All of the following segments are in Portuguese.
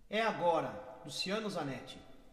É agora, Luciano Zanetti.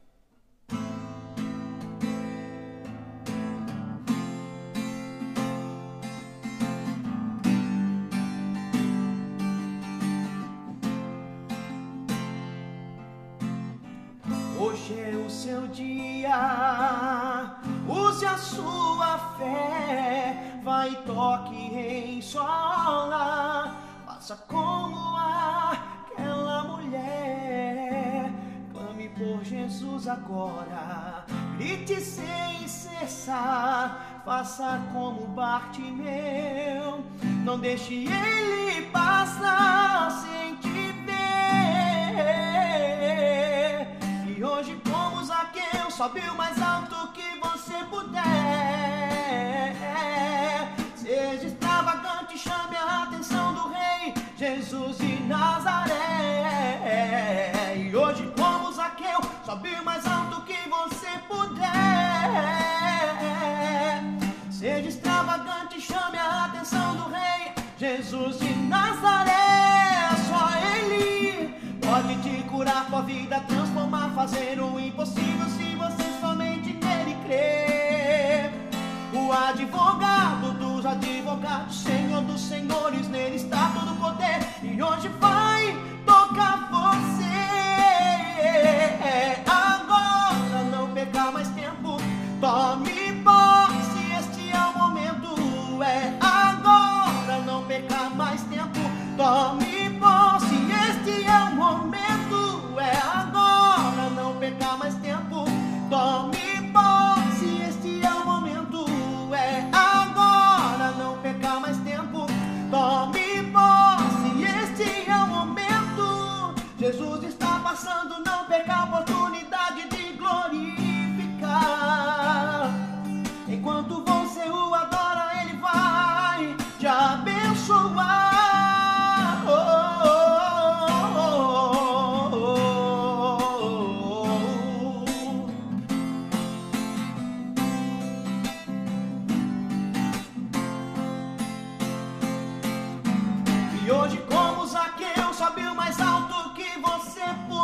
Hoje é o seu dia, use a sua fé, vai e toque em sola, faça como aquela mulher, clame por Jesus agora, grite sem cessar, faça como Bartimeu, não deixe ele passar sem te ver. E hoje como Zaqueu, sobe o mais alto que você puder. Seja extravagante, chame a atenção do Rei Jesus de Nazaré. E hoje como Zaqueu, sobe o mais alto que você puder. Seja extravagante, chame a atenção do Rei Jesus de Nazaré. Só Ele pode te curar, tua vida transformar, fazer o impossível se você somente nele crer. O advogado dos advogados, Senhor dos senhores, nele está todo o poder e hoje vai tocar você. Agora não perca mais tempo, tome posse, este é o momento. É agora, não perca mais tempo, tome posse, este é o momento. É agora, não perca mais tempo, tome posse, este é o momento. É agora, não perca mais tempo, tome posse, este é o momento. Jesus está passando, não perca a oportunidade de glorificar. Enquanto você o adora, ele vai te abençoar. E hoje como Zaqueu, sobe o mais alto que você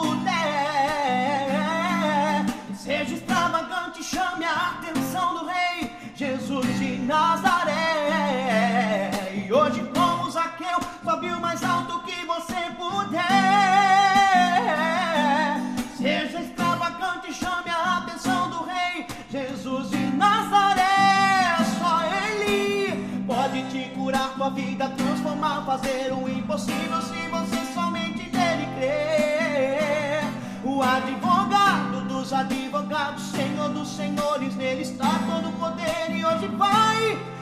puder. Seja extravagante, chame a atenção do Rei Jesus de Nazaré. E hoje como Zaqueu, sobe o mais alto que você puder. Seja extravagante, chame a atenção do Rei Jesus de Nazaré. Só Ele pode te curar, tua vida transformar, fazer o impossível se você somente nele crer. O advogado dos advogados, Senhor dos senhores, nele está todo o poder e hoje vai